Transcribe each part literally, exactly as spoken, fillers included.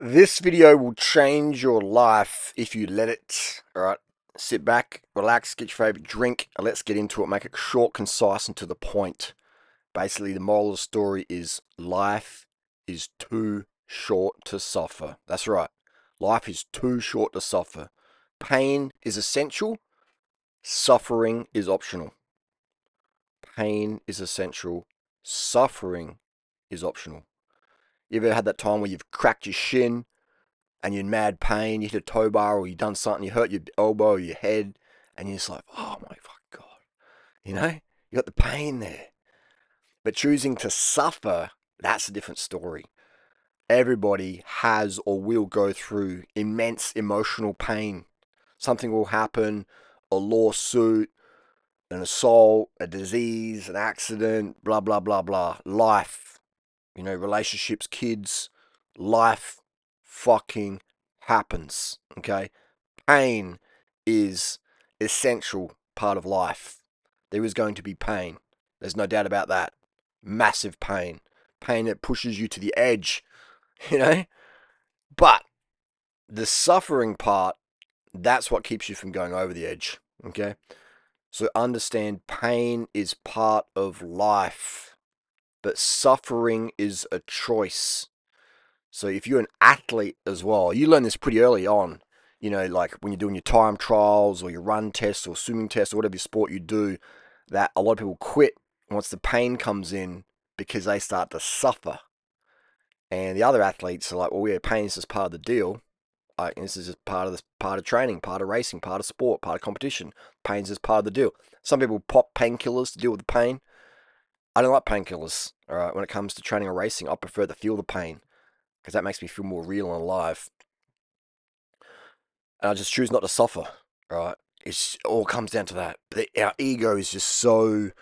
This video will change your life if you let it. Alright, sit back, relax, get your favorite drink, and let's get into it. Make it short, concise, and to the point. Basically, the moral of the story is life is too short to suffer. That's right. Life is too short to suffer. Pain is essential, suffering is optional. Pain is essential, suffering is optional. You ever had that time where you've cracked your shin and you're in mad pain, you hit a tow bar or you done something, you hurt your elbow or your head, and you're just like, oh my fucking God. You know? You got the pain there. But choosing to suffer, that's a different story. Everybody has or will go through immense emotional pain. Something will happen, a lawsuit, an assault, a disease, an accident, blah, blah, blah, blah. Life, you know, relationships, kids, life fucking happens, okay? Pain is essential part of life. There is going to be pain. There's no doubt about that. Massive pain. Pain that pushes you to the edge, you know? But the suffering part, that's what keeps you from going over the edge, okay? So understand pain is part of life, but suffering is a choice. So if you're an athlete as well, you learn this pretty early on. You know, like when you're doing your time trials or your run tests or swimming tests or whatever sport you do, that a lot of people quit once the pain comes in because they start to suffer. And the other athletes are like, well, yeah, pain is just part of the deal. Like, this is just part of the part of training, part of racing, part of sport, part of competition. Pain's just part of the deal. Some people pop painkillers to deal with the pain. I don't like painkillers. All right, when it comes to training or racing, I prefer to feel the pain because that makes me feel more real and alive. And I just choose not to suffer. Right? It's, it all comes down to that. But our ego is just so,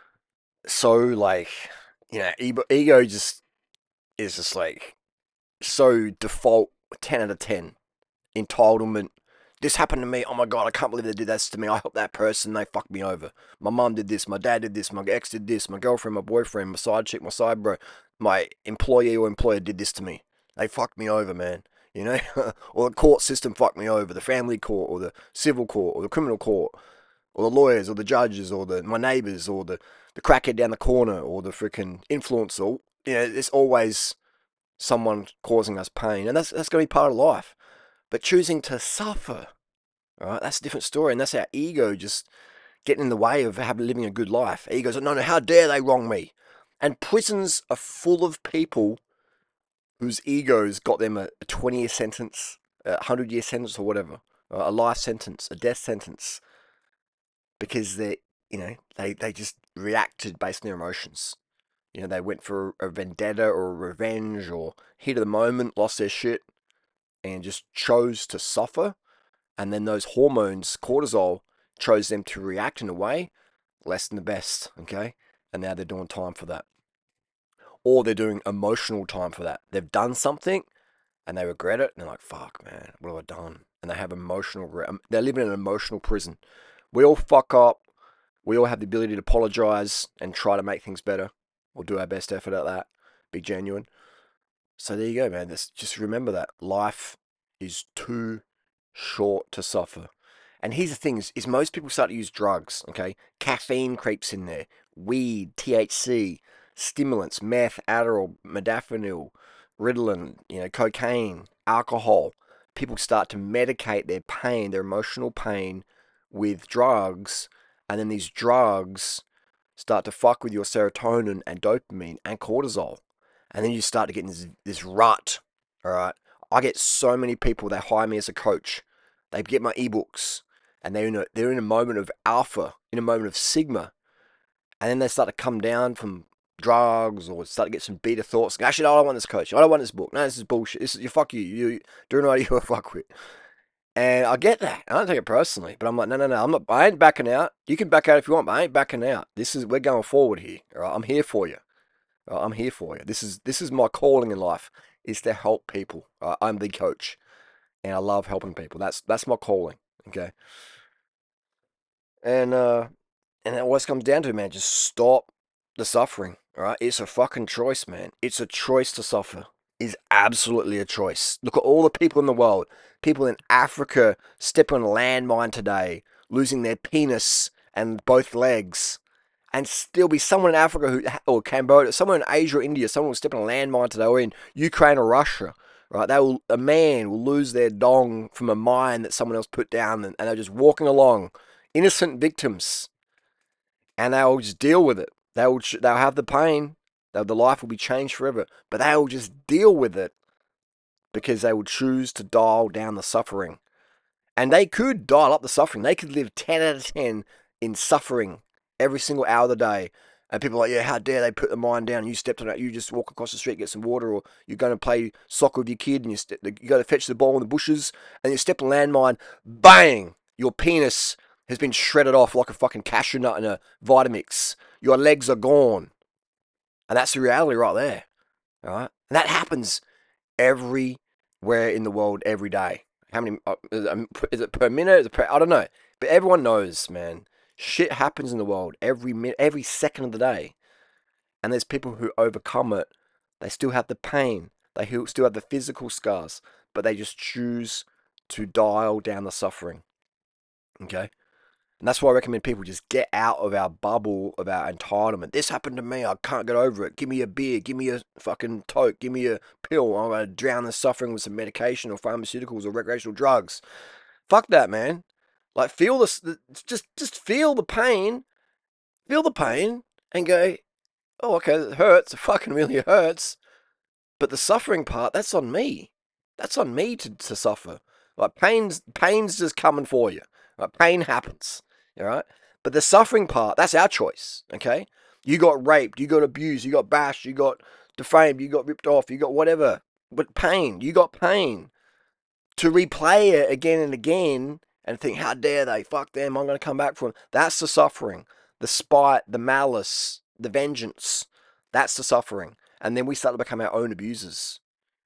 so like, you know, ego, ego just is just like so default ten out of ten. Entitlement. This happened to me. Oh my God, I can't believe they did this to me. I helped that person. They fucked me over. My mum did this. My dad did this. My ex did this. My girlfriend, my boyfriend, my side chick, my side bro, my employee or employer did this to me. They fucked me over, man. You know, or the court system fucked me over. The family court, or the civil court, or the criminal court, or the lawyers, or the judges, or the my neighbours, or the the crackhead down the corner, or the freaking influencer. You know, it's always someone causing us pain, and that's that's gonna be part of life. But choosing to suffer, all right, that's a different story, and that's our ego just getting in the way of having living a good life. Ego goes, no, no, how dare they wrong me? And prisons are full of people whose egos got them a, a twenty-year sentence, a hundred-year sentence, or whatever, a life sentence, a death sentence, because they, you know, they they just reacted based on their emotions. You know, they went for a vendetta or a revenge or heat of the moment, lost their shit, and just chose to suffer. And then those hormones, cortisol, chose them to react in a way less than the best, okay? And now they're doing time for that. Or they're doing emotional time for that. They've done something and they regret it and they're like, fuck, man, what have I done? And they have emotional, they're living in an emotional prison. We all fuck up. We all have the ability to apologize and try to make things better. We'll do our best effort at that. Be genuine. So there you go, man. Just remember that. Life is too short to suffer. And here's the thing is, is most people start to use drugs, okay? Caffeine creeps in there. Weed, T H C, stimulants, meth, Adderall, modafinil, Ritalin, you know, cocaine, alcohol. People start to medicate their pain, their emotional pain with drugs, and then these drugs start to fuck with your serotonin and dopamine and cortisol. And then you start to get in this, this rut, all right? I get so many people, they hire me as a coach. They get my ebooks and they're in a, they're in a moment of alpha, in a moment of sigma. And then they start to come down from drugs or start to get some beta thoughts. Actually, no, I don't want this coach. I don't want this book. No, this is bullshit. This is, you fuck you. You doing what you fuck with. And I get that. I don't take it personally, but I'm like, no, no, no. I'm not. I ain't backing out. You can back out if you want, but I ain't backing out. This is we're going forward here. All right, I'm here for you. All right, I'm here for you. This is this is my calling in life is to help people. All right, I'm the coach, and I love helping people. That's that's my calling. Okay, and uh, and it always comes down to, man, just stop the suffering. All right, it's a fucking choice, man. It's a choice to suffer. is absolutely a choice. Look at all the people in the world. People in Africa step on a landmine today, losing their penis and both legs. And still be someone in Africa who, or Cambodia, someone in Asia or India, someone will step on a landmine today, or in Ukraine or Russia, right? They will, a man will lose their dong from a mine that someone else put down, and, and they're just walking along, innocent victims, and they'll just deal with it. They'll they'll have the pain. They'll, the life will be changed forever, but they'll just deal with it because they will choose to dial down the suffering. And they could dial up the suffering. They could live ten out of ten in suffering every single hour of the day. And people are like, yeah, how dare they put the mine down? You stepped on it. You just walk across the street, get some water, or you're going to play soccer with your kid, and you, st- you go to fetch the ball in the bushes, and you step on a landmine, bang! Your penis has been shredded off like a fucking cashew nut in a Vitamix. Your legs are gone. And that's the reality right there. All right? And that happens everywhere in the world every day. How many? Uh, is it per minute? Is it per, I don't know. But everyone knows, man. Shit happens in the world every minute, every second of the day. And there's people who overcome it. They still have the pain. They still have the physical scars. But they just choose to dial down the suffering. Okay? And that's why I recommend people just get out of our bubble of our entitlement. This happened to me. I can't get over it. Give me a beer. Give me a fucking toke. Give me a pill. I'm going to drown the suffering with some medication or pharmaceuticals or recreational drugs. Fuck that, man. Like, feel this. Just, just feel the pain. Feel the pain and go, oh, okay, it hurts. It fucking really hurts. But the suffering part, that's on me. That's on me to, to suffer. Like, pain's, pain's just coming for you. Right? Pain happens. All right? But the suffering part, that's our choice. Okay? You got raped. You got abused. You got bashed. You got defamed. You got ripped off. You got whatever. But pain. You got pain. To replay it again and again and think, how dare they? Fuck them. I'm going to come back for them. That's the suffering. The spite, the malice, the vengeance. That's the suffering. And then we start to become our own abusers.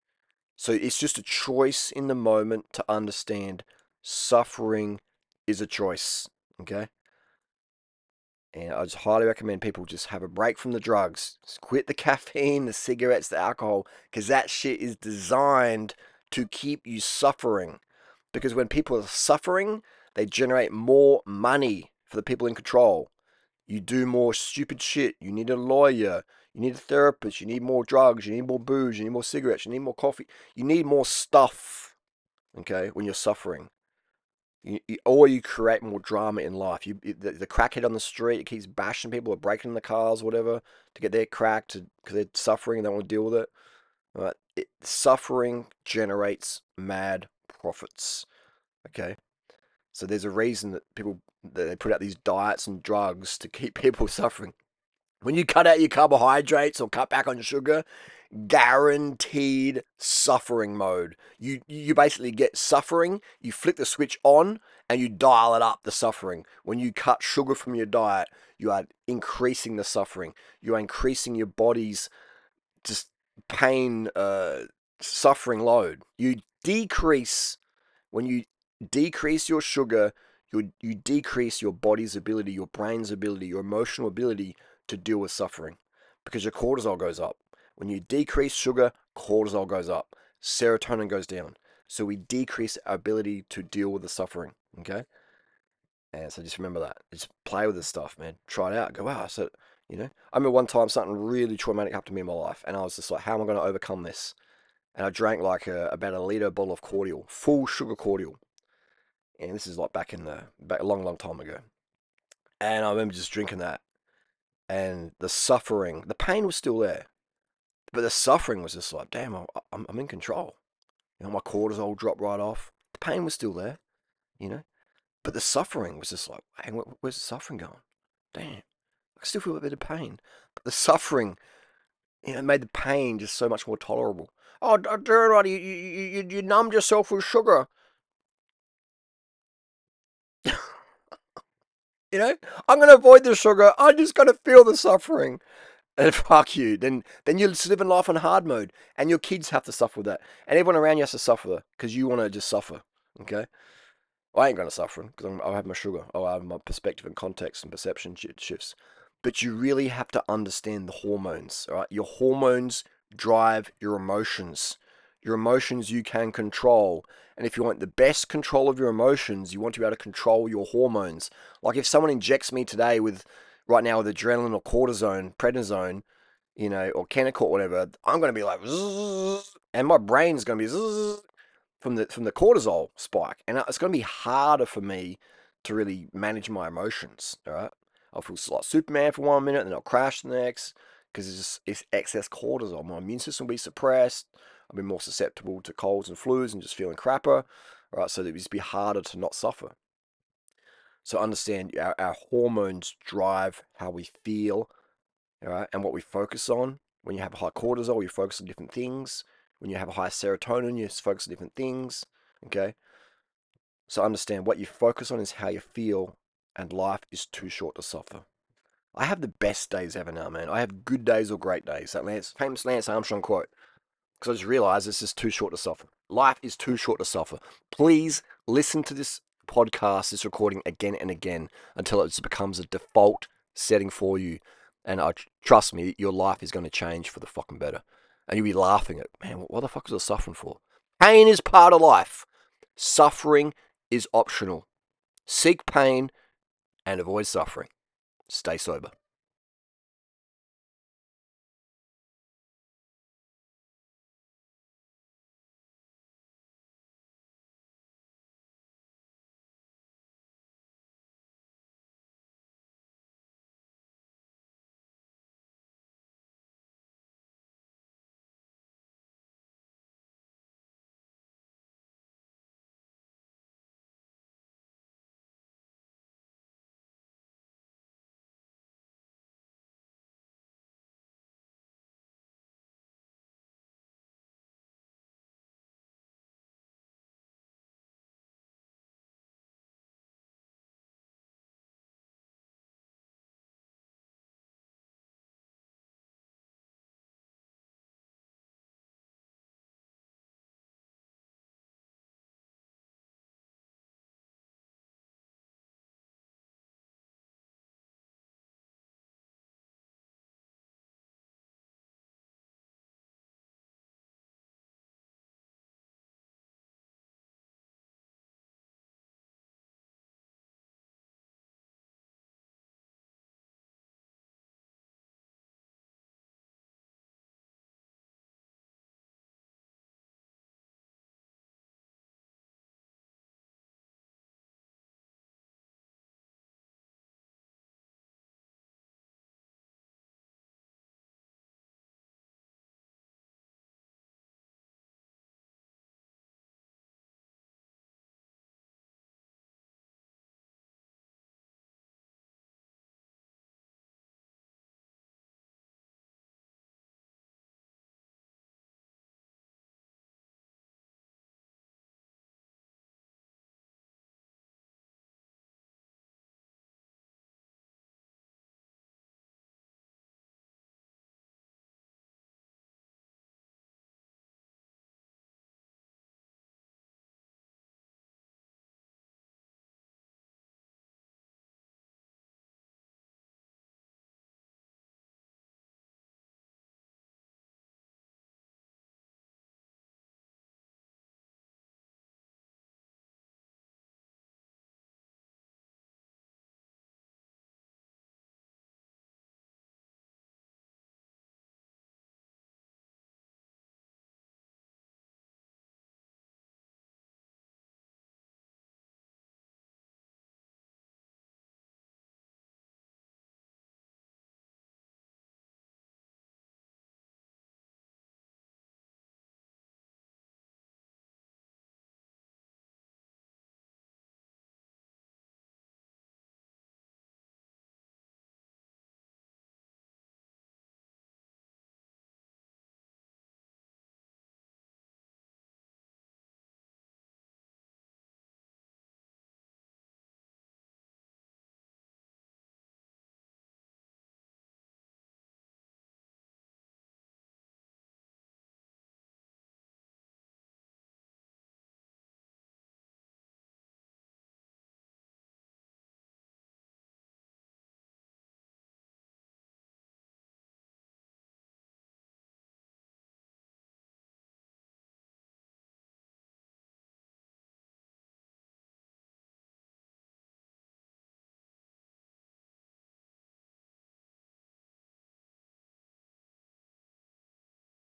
So it's just a choice in the moment to understand suffering is a choice. Okay? And I just highly recommend people just have a break from the drugs. Just quit the caffeine, the cigarettes, the alcohol, because that shit is designed to keep you suffering. Because when people are suffering, they generate more money for the people in control. You do more stupid shit. You need a lawyer. You need a therapist. You need more drugs. You need more booze. You need more cigarettes. You need more coffee. You need more stuff, okay, when you're suffering. You, you, or you create more drama in life. You the, the crackhead on the street keeps bashing people or breaking in the cars, whatever, to get their crack to because they're suffering and they don't want to deal with it. Right? It, suffering generates mad profits. Okay, so there's a reason that people that they put out these diets and drugs to keep people suffering. When you cut out your carbohydrates or cut back on sugar, guaranteed suffering mode. You you basically get suffering, you flick the switch on and you dial it up the suffering. When you cut sugar from your diet, you are increasing the suffering. You are increasing your body's just pain uh suffering load. You decrease when you decrease your sugar, you you decrease your body's ability, your brain's ability, your emotional ability to deal with suffering because your cortisol goes up. When you decrease sugar, cortisol goes up, serotonin goes down. So we decrease our ability to deal with the suffering. Okay, and so just remember that. Just play with this stuff, man. Try it out. Go, wow. So you know, I remember one time something really traumatic happened to me in my life, and I was just like, how am I going to overcome this? And I drank like a, about a liter bottle of cordial, full sugar cordial. And this is like back in the back a long, long time ago. And I remember just drinking that, and the suffering, the pain was still there, but the suffering was just like, damn, I'm, I'm in control. You know, my cortisol dropped right off. The pain was still there, you know, but the suffering was just like, hey, where's the suffering going? Damn, I still feel a bit of pain, but the suffering, you know, made the pain just so much more tolerable. Oh, Darren, you, you, you, you numbed yourself with sugar. You know, I'm going to avoid the sugar. I'm just going to feel the suffering. And fuck you. Then then you're living life on hard mode. And your kids have to suffer with that. And everyone around you has to suffer because you want to just suffer. Okay? Well, I ain't going to suffer because I'll have my sugar. I'll have my perspective and context and perception shifts. But you really have to understand the hormones. All right? Your hormones drive your emotions. Your emotions you can control. And if you want the best control of your emotions, you want to be able to control your hormones. Like if someone injects me today with, right now, with adrenaline or cortisone, prednisone, you know, or Kenacort, whatever, I'm going to be like, zzz, and my brain's going to be zzz, from the from the cortisol spike, and it's going to be harder for me to really manage my emotions. All right, I'll feel like Superman for one minute, and then I'll crash the next because it's just it's excess cortisol. My immune system will be suppressed. I'll be more susceptible to colds and flus and just feeling crapper. All right, so it will just be harder to not suffer. So understand our, our hormones drive how we feel, all right, and what we focus on. When you have high cortisol, you focus on different things. When you have a high serotonin, you focus on different things. Okay, so understand what you focus on is how you feel, and life is too short to suffer. I have the best days ever now, man. I have good days or great days. That Lance, famous Lance Armstrong quote. Because I just realized this is too short to suffer. Life is too short to suffer. Please listen to this podcast, this recording again and again until it becomes a default setting for you. And I trust me, your life is going to change for the fucking better. And you'll be laughing at, man, what the fuck is I suffering for? Pain is part of life. Suffering is optional. Seek pain and avoid suffering. Stay sober.